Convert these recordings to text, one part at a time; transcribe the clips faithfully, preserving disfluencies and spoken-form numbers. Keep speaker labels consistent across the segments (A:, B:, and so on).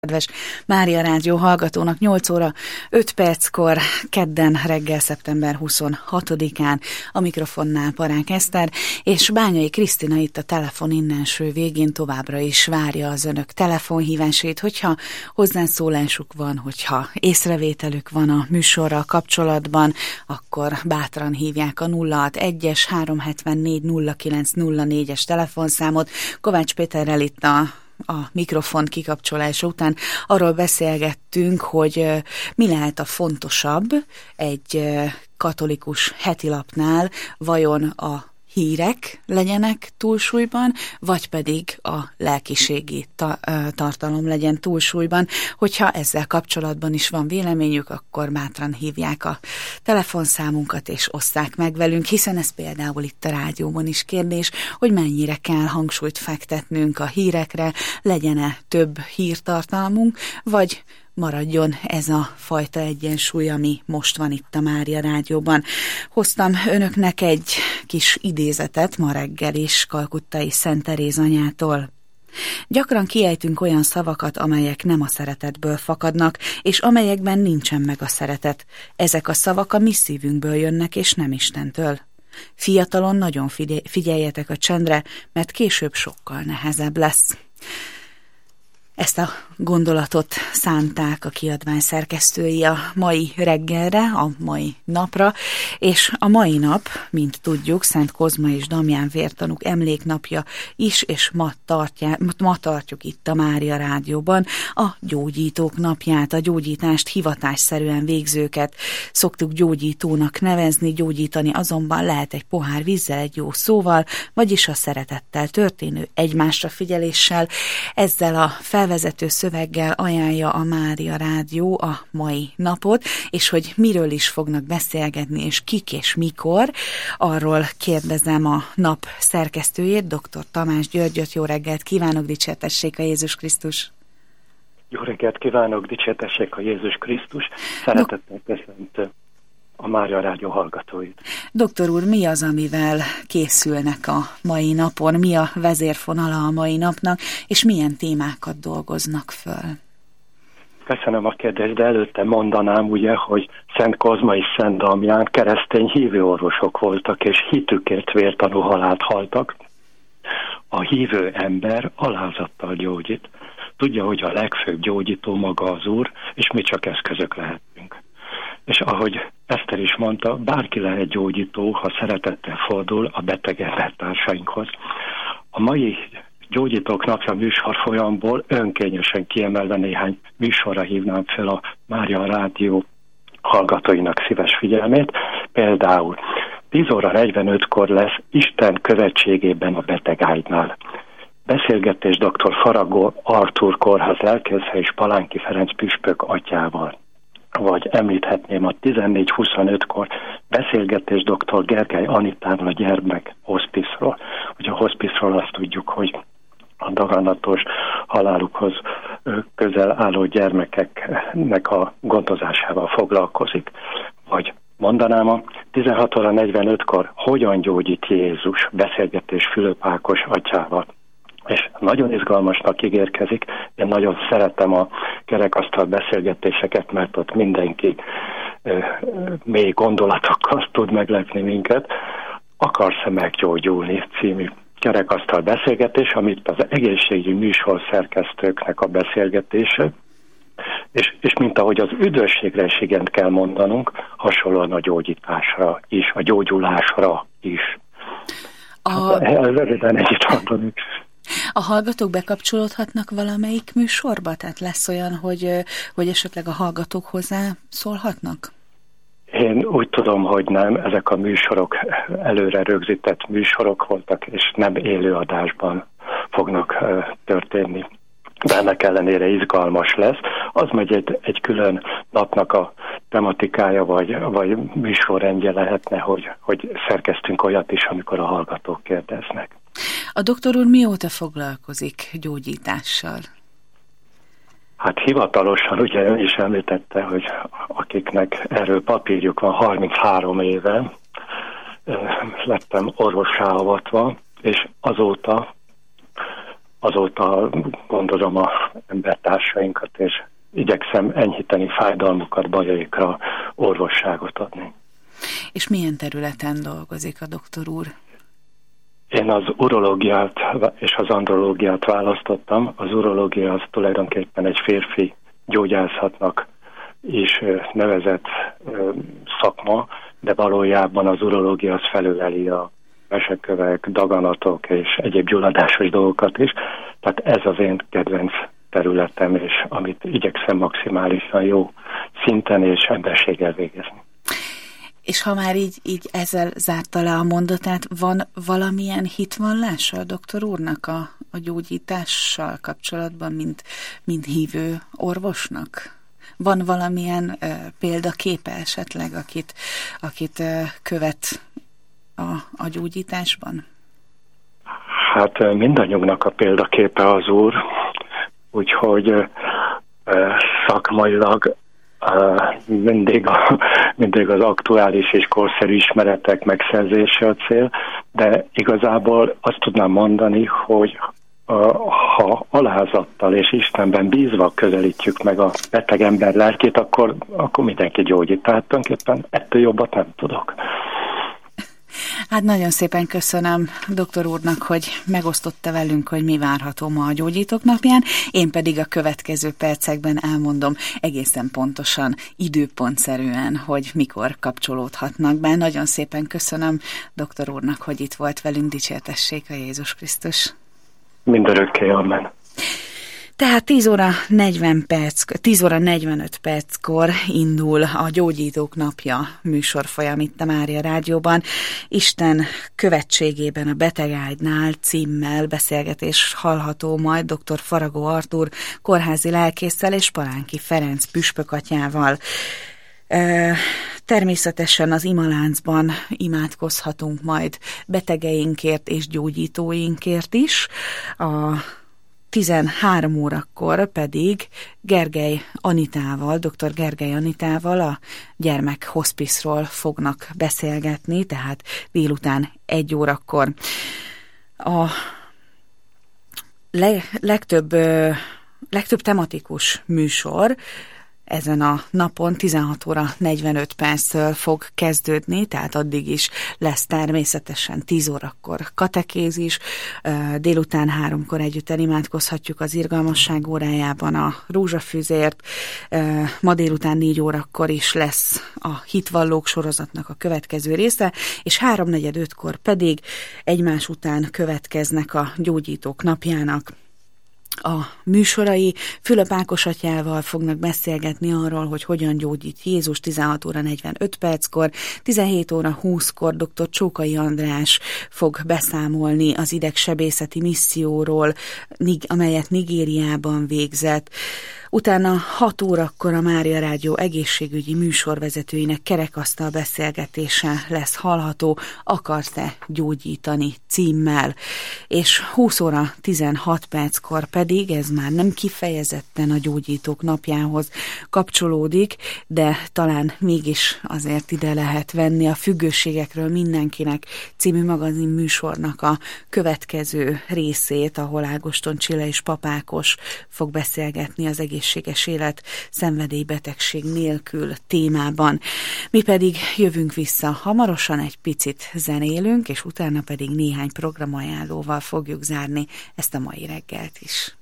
A: Kedves Mária Rádió hallgatónak, nyolc óra öt perckor, kedden reggel, szeptember huszonhatodikán a mikrofonnál Paránk Eszter, és Bányai Krisztina itt a telefon innenső végén továbbra is várja az önök telefonhívásait, hogyha hozzászólásuk van, hogyha észrevételük van a műsorral kapcsolatban, akkor bátran hívják a nulla hatvanegy háromszázhetvennégy nulla kilenc nulla négyes telefonszámot. Kovács Péterrel itt a a mikrofon kikapcsolása után arról beszélgettünk, hogy mi lehet a fontosabb egy katolikus hetilapnál, vajon a hírek legyenek túlsúlyban, vagy pedig a lelkiségi ta- tartalom legyen túlsúlyban. Hogyha ezzel kapcsolatban is van véleményük, akkor bátran hívják a telefonszámunkat és osszák meg velünk, hiszen ez például itt a rádióban is kérdés, hogy mennyire kell hangsúlyt fektetnünk a hírekre, legyen-e több hírtartalmunk, vagy maradjon ez a fajta egyensúly, ami most van itt a Mária Rádióban. Hoztam önöknek egy kis idézetet ma reggel is Kalkuttai Szent Teréz anyától. Gyakran kiejtünk olyan szavakat, amelyek nem a szeretetből fakadnak, és amelyekben nincsen meg a szeretet. Ezek a szavak a mi szívünkből jönnek, és nem Istentől. Fiatalon nagyon figyeljetek a csendre, mert később sokkal nehezebb lesz. Ezt a gondolatot szánták a kiadvány szerkesztői a mai reggelre, a mai napra, és a mai nap, mint tudjuk, Szent Kozma és Damján vértanúk emléknapja is, és ma, tartja, ma tartjuk itt a Mária Rádióban a gyógyítók napját, a gyógyítást hivatásszerűen végzőket szoktuk gyógyítónak nevezni, gyógyítani azonban lehet egy pohár vízzel, egy jó szóval, vagyis a szeretettel történő egymásra figyeléssel. Ezzel a felvezető szöveggel ajánlja a Mária Rádió a mai napot, és hogy miről is fognak beszélgetni, és kik és mikor, arról kérdezem a nap szerkesztőjét, dr. Tamás Györgyöt. Jó reggelt kívánok, dicsértessék a Jézus Krisztus!
B: Jó reggelt kívánok, dicsértessék a Jézus Krisztus! Szeretettel köszöntöm a Mária Rádió hallgatóit.
A: Doktor úr, mi az, amivel készülnek a mai napon? Mi a vezérfonala a mai napnak, és milyen témákat dolgoznak föl?
B: Köszönöm a kérdést, de előtte mondanám ugye, hogy Szent Kozma és Szent Damján keresztény hívő orvosok voltak, és hitükért vértanú halált haltak. A hívő ember alázattal gyógyít. Tudja, hogy a legfőbb gyógyító maga az Úr, és mi csak eszközök lehetünk. És ahogy Eszter is mondta, bárki lehet gyógyító, ha szeretettel fordul a beteg embertársainkhoz. A mai Gyógyítók napja műsor folyamból önkényesen kiemelve néhány műsorra hívnám fel a Mária Rádió hallgatóinak szíves figyelmét. Például tíz óra negyvenötkor lesz Isten követségében a betegágynál. Beszélgetés dr. Faragó Artúr kórház lelkésze és Palánki Ferenc püspök atyával. Vagy említhetném a tizennégy huszonötkor beszélgetés dr. Gergely Anitával a gyermek hospice-ról. Hogy a hospice-ról azt tudjuk, hogy a daganatos halálukhoz közel álló gyermekeknek a gondozásával foglalkozik. Vagy mondanám a tizenhat óra negyvenötkor hogyan gyógyít Jézus, beszélgetés Fülöp Ákos atyával. És nagyon izgalmasnak ígérkezik. Én nagyon szeretem a kerekasztal beszélgetéseket, mert ott mindenki ö, mély gondolatokkal tud meglepni minket. Akarsz-e meggyógyulni című kerekasztal beszélgetés, amit az egészségügyi műsor szerkesztőknek a beszélgetése, és, és mint ahogy az üdvösségre is igent kell mondanunk, hasonlóan a gyógyításra is, a gyógyulásra is.
A: A...
B: Hát, röviden együtt mondanék.
A: A hallgatók bekapcsolódhatnak valamelyik műsorba? Tehát lesz olyan, hogy, hogy esetleg a hallgatók hozzá szólhatnak?
B: Én úgy tudom, hogy nem. Ezek a műsorok előre rögzített műsorok voltak, és nem élőadásban fognak uh, történni. De ennek ellenére izgalmas lesz. Az megy egy, egy külön napnak a tematikája, vagy, vagy műsorrendje lehetne, hogy, hogy szerkeztünk olyat is, amikor a hallgatók kérdeznek.
A: A doktor úr mióta foglalkozik gyógyítással?
B: Hát hivatalosan, ugye ön is említette, hogy akiknek erről papírjuk van, harminchárom éve lettem orvossá avatva, és azóta azóta gondolom a embertársainkat, és igyekszem enyhíteni fájdalmukat, bajaikra orvosságot adni.
A: És milyen területen dolgozik a doktor úr?
B: Én az urológiát és az andrológiát választottam. Az urológia az tulajdonképpen egy férfi gyógyászatnak is nevezett szakma, de valójában az urológia az felöleli a vesekövek, daganatok és egyéb gyulladásos dolgokat is. Tehát ez az én kedvenc területem, és amit igyekszem maximálisan jó szinten és emberséggel végezni.
A: És ha már így, így ezzel zárta le a mondatát, van valamilyen hitvallása a doktor úrnak a, a gyógyítással kapcsolatban, mint, mint hívő orvosnak? Van valamilyen uh, példaképe esetleg, akit, akit uh, követ a, a gyógyításban?
B: Hát mindannyiunknak a példaképe az úr, úgyhogy uh, szakmailag uh, mindig, a, mindig az aktuális és korszerű ismeretek megszerzése a cél, de igazából azt tudnám mondani, hogy ha alázattal és Istenben bízva közelítjük meg a beteg ember lelkét, akkor, akkor mindenki gyógyít. Tehát tulajdonképpen ettől jobbat nem tudok.
A: Hát nagyon szépen köszönöm doktor úrnak, hogy megosztotta velünk, hogy mi várható ma a Gyógyítók napján, én pedig a következő percekben elmondom egészen pontosan, időpontszerűen, hogy mikor kapcsolódhatnak be. Nagyon szépen köszönöm doktor úrnak, hogy itt volt velünk, dicsértessék a Jézus Krisztus.
B: Mindörökké, amen.
A: Tehát tíz óra negyven perc, tíz óra negyvenöt perckor indul a Gyógyítók napja műsorfolyam itt a Mária Rádióban. Isten követségében a Betegágynál címmel beszélgetés hallható majd dr. Faragó Artúr kórházi lelkésszel és Palánki Ferenc püspökatyával. Természetesen az imaláncban imádkozhatunk majd betegeinkért és gyógyítóinkért is. A tizenhárom órakor pedig Gergely Anitával, dr. Gergely Anitával a gyermekhospice-ról fognak beszélgetni, tehát délután egy órakor. A le, legtöbb, legtöbb tematikus műsor ezen a napon tizenhat óra negyvenöt perccel fog kezdődni, tehát addig is lesz természetesen tíz órakor katekézis, délután háromkor együtt elimádkozhatjuk az irgalmasság órájában a rózsafűzért, ma délután négy órakor is lesz a hitvallók sorozatnak a következő része, és háromnegyed ötkor pedig egymás után következnek a Gyógyítók napjának a műsorai. Fülöp Ákos atyával fognak beszélgetni arról, hogy hogyan gyógyít Jézus tizenhat óra negyvenöt perckor, tizenhét óra húszkor dr. Csókai András fog beszámolni az idegsebészeti misszióról, amelyet Nigériában végzett. Utána hat órakor a Mária Rádió egészségügyi műsorvezetőinek kerekasztal beszélgetése lesz hallható, Akarsz-e gyógyítani címmel. És húsz óra tizenhat perckor pedig, ez már nem kifejezetten a Gyógyítók napjához kapcsolódik, de talán mégis azért ide lehet venni a Függőségekről mindenkinek című magazin műsornak a következő részét, ahol Ágoston Csilla és Papákos fog beszélgetni az egészségügyi egészséges élet szenvedélybetegség nélkül témában. Mi pedig jövünk vissza hamarosan, egy picit zenélünk, és utána pedig néhány programajánlóval fogjuk zárni ezt a mai reggelt is.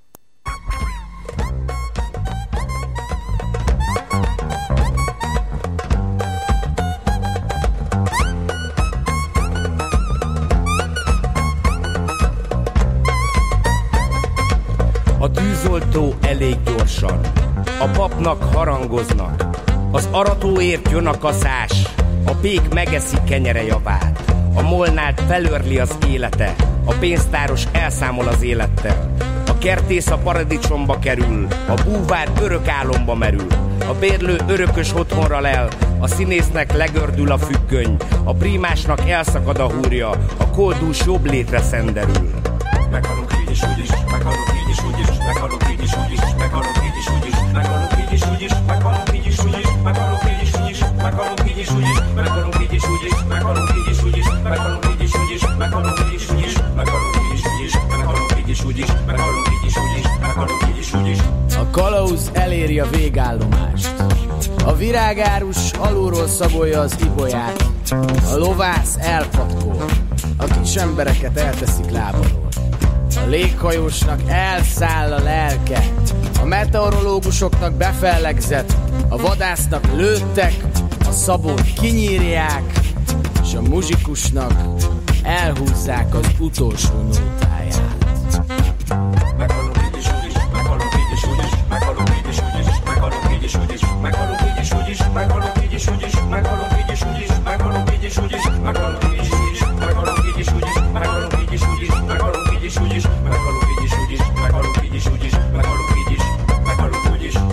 C: A tűzoltó elég gyorsan, a papnak harangoznak, az aratóért jön a kaszás, a pék megeszi kenyere javát, a molnát felörli az élete, a pénztáros elszámol az élettel, a kertész a paradicsomba kerül, a búvár örök álomba merül, a bérlő örökös otthonra lel, a színésznek legördül a függöny, a prímásnak elszakad a húrja, a koldús jobb létre szenderül. Meghalunk így is úgy is, meghalunk így is úgy is, meghalunk így is úgy is, meghalunk így is úgy is, meghalunk így is úgy is, meghalunk így is úgy is, meghalunk így is úgy is, meghalunk így is úgy is, meghalunk így is úgy is, meghalunk így is úgy is, meghalunk így is úgy is, meghalunk így is úgy is, meghalunk így is úgy is, meghalunk így is úgy is.
D: kalauz eléri a végállomást. A virágárus alulról szagolja az ibolyát. A lovász elpatkol. A kis embereket elteszik lábalól. A léghajósnak elszáll a lelke. A meteorológusoknak befellegzett. A vadásznak lőttek. A szabót kinyírják. És a muzsikusnak elhúzzák az utolsó nótáját.
E: Meghalunk így is úgy is, meghalunk így is úgy is, meghalunk így is úgy is, meghalunk így is úgy is, meghalunk így is úgy is, meghalunk így is úgy is, meghalunk így is úgy is, meghalunk így is úgy is, meghalunk így is úgy is, meghalunk így is úgy is, meghalunk így is úgy is, meghalunk így is úgy is, meghalunk így is úgy is, meghalunk így is úgy is, meghalunk így is, meghalunk úgy is.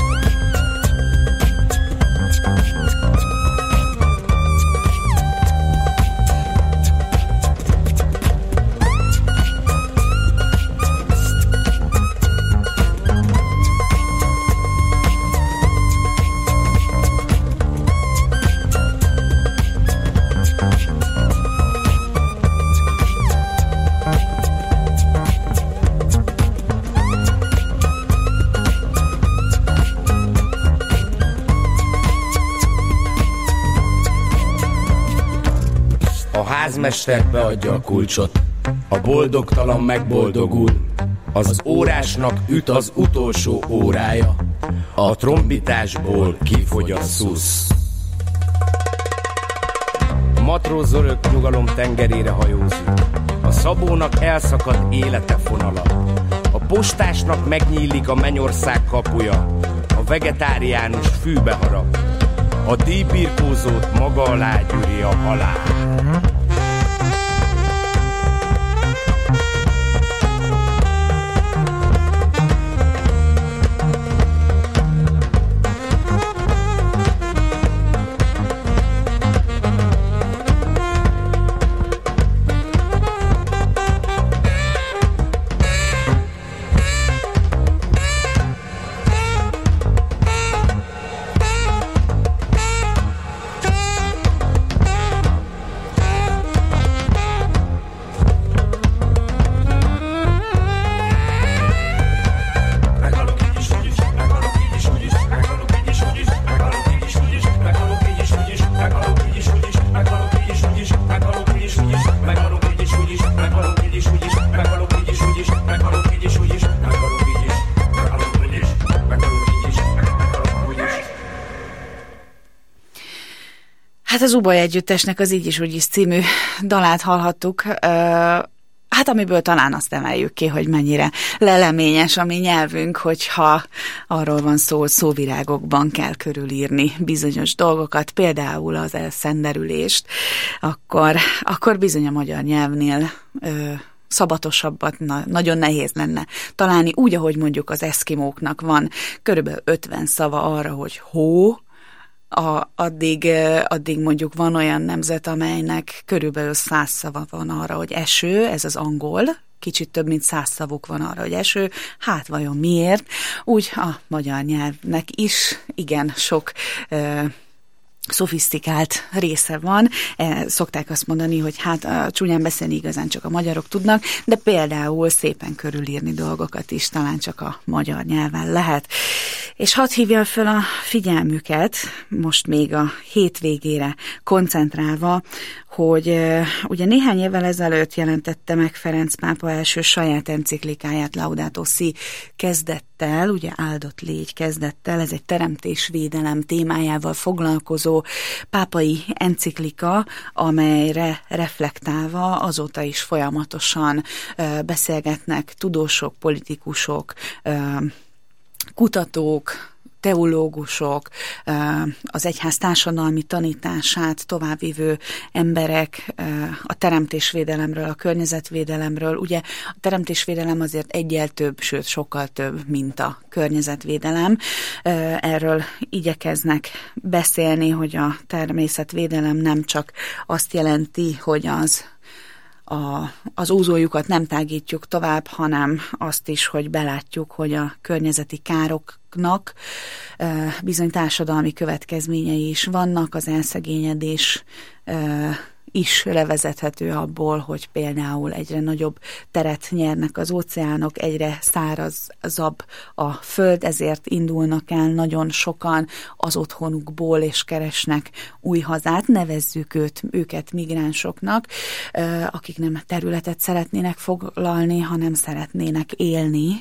C: Házmester beadja a kulcsot, a boldogtalan megboldogul, az órásnak üt az utolsó órája, a trombitásból kifogy a szusz. A matróz örök nyugalom tengerére hajózik, a szabónak elszakad élete fonala, a postásnak megnyílik a mennyország kapuja, a vegetáriánus fűbe harap, a díjbirkózót maga alá gyűri a halál.
A: Hát az Uboly Együttesnek az Így is úgy is című dalát hallhattuk, hát amiből talán azt emeljük ki, hogy mennyire leleményes a mi nyelvünk, hogyha arról van szó, hogy szóvirágokban kell körülírni bizonyos dolgokat, például az elszenderülést, akkor, akkor bizony a magyar nyelvnél ö, szabatosabbat na, nagyon nehéz lenne találni, úgy, ahogy mondjuk az eszkimóknak van körülbelül ötven szava arra, hogy hó, A, addig, addig mondjuk van olyan nemzet, amelynek körülbelül száz szava van arra, hogy eső, ez az angol, kicsit több mint száz szavuk van arra, hogy eső, hát vajon miért? Úgy a magyar nyelvnek is igen sok ö, szofisztikált része van. E, szokták azt mondani, hogy hát a csúnyán beszélni igazán csak a magyarok tudnak, de például szépen körülírni dolgokat is talán csak a magyar nyelven lehet. És hadd hívjam föl a figyelmüket, most még a hétvégére koncentrálva, hogy uh, ugye néhány évvel ezelőtt jelentette meg Ferenc pápa első saját enciklikáját, Laudato Si kezdettel, ugye áldott légy kezdettel, ez egy teremtésvédelem témájával foglalkozó pápai enciklika, amelyre reflektálva azóta is folyamatosan uh, beszélgetnek tudósok, politikusok, uh, kutatók, teológusok, az egyház társadalmi tanítását továbbvívő emberek a teremtésvédelemről, a környezetvédelemről. Ugye a teremtésvédelem azért egyel több, sőt sokkal több, mint a környezetvédelem. Erről igyekeznek beszélni, hogy a természetvédelem nem csak azt jelenti, hogy az A, az ózójukat nem tágítjuk tovább, hanem azt is, hogy belátjuk, hogy a környezeti károknak bizony társadalmi következményei is vannak, az elszegényedés is levezethető abból, hogy például egyre nagyobb teret nyernek az óceánok, egyre szárazabb a föld, ezért indulnak el nagyon sokan az otthonukból, és keresnek új hazát. Nevezzük őt, őket migránsoknak, akik nem területet szeretnének foglalni, hanem szeretnének élni.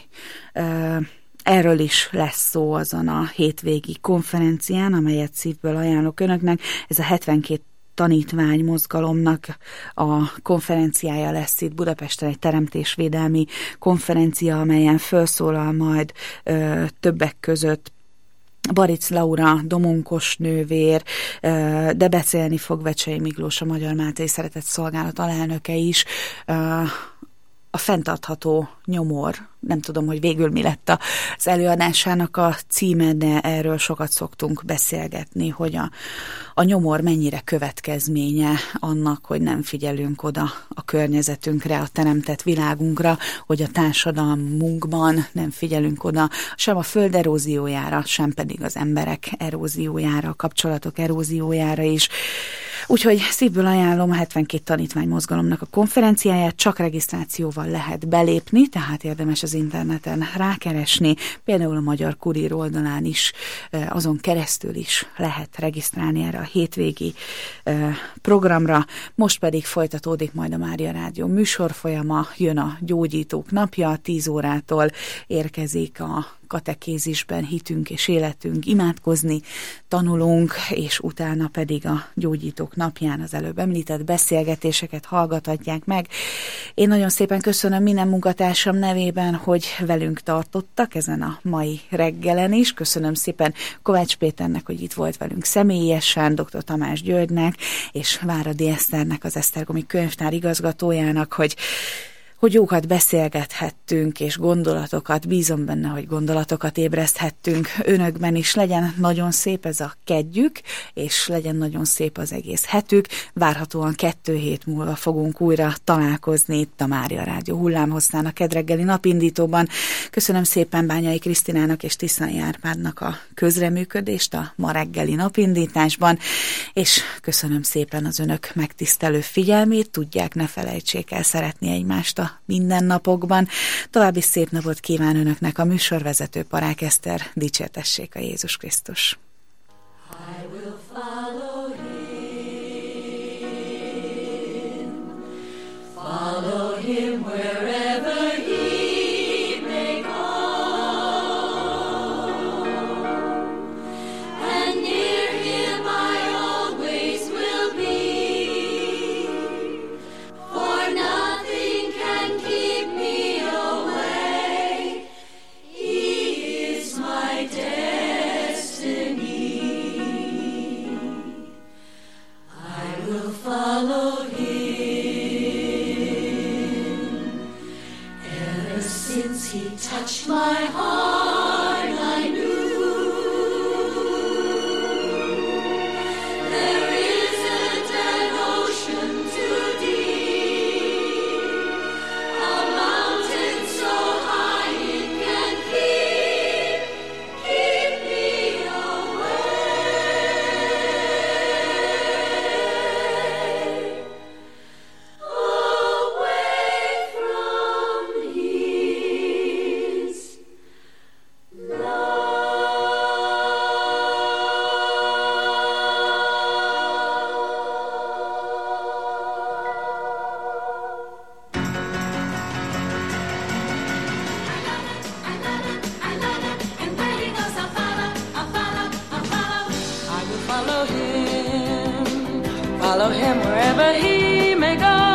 A: Erről is lesz szó azon a hétvégi konferencián, amelyet szívből ajánlok önöknek. Ez a hetvenkét tanítvány mozgalomnak a konferenciája lesz itt Budapesten, egy teremtésvédelmi konferencia, amelyen felszólal majd ö, többek között Baric Laura, domonkos nővér, de beszélni fog Vecsei Miklós, a Magyar Máltai Szeretett Szolgálat alelnöke is. A fenntartható nyomor, nem tudom, hogy végül mi lett az előadásának a címe, de erről sokat szoktunk beszélgetni, hogy a, a nyomor mennyire következménye annak, hogy nem figyelünk oda a környezetünkre, a teremtett világunkra, hogy a társadalmunkban nem figyelünk oda sem a föld eróziójára, sem pedig az emberek eróziójára, a kapcsolatok eróziójára is. Úgyhogy szívből ajánlom a hetvenkét tanítvány mozgalomnak a konferenciáját, csak regisztrációval lehet belépni, tehát érdemes az interneten rákeresni, például a Magyar Kurír oldalán is, azon keresztül is lehet regisztrálni erre a hétvégi programra. Most pedig folytatódik majd a Mária Rádió műsorfolyama, jön a Gyógyítók napja, tíz órától érkezik a katekézisben hitünk és életünk, imádkozni tanulunk, és utána pedig a Gyógyítók napján az előbb említett beszélgetéseket hallgathatják meg. Én nagyon szépen köszönöm minden munkatársam nevében, hogy velünk tartottak ezen a mai reggelen is. Köszönöm szépen Kovács Péternek, hogy itt volt velünk személyesen, dr. Tamás Györgynek, és Váradi Eszternek, az Esztergomi Könyvtár igazgatójának, hogy hogy jókat beszélgethettünk, és gondolatokat, bízom benne, hogy gondolatokat ébreszthettünk önökben is. Legyen nagyon szép ez a kedjük, és legyen nagyon szép az egész hetük. Várhatóan kettő hét múlva fogunk újra találkozni itt a Mária Rádió hullámhosszán a kedreggeli napindítóban. Köszönöm szépen Bányai Krisztinának és Tiszai Árpádnak a közreműködést a ma reggeli napindításban, és köszönöm szépen az önök megtisztelő figyelmét. Tudják, ne felejtsék el szeretni egymást a mindennapokban. További szép napot kíván önöknek a műsorvezető, Parák Eszter. Dicsértessék a Jézus Krisztus! I will follow him, follow him wherever he may go, and near him I always will be, for nothing can keep me away. He is my destiny. I will follow him. Ever since he touched my heart, I knew there isn't an ocean too deep, a mountain so high it can keep, keep me away, away from his love. I love it, I love it, and where he goes I'll follow, I'll follow, I'll follow. I will follow him, follow him wherever he may go.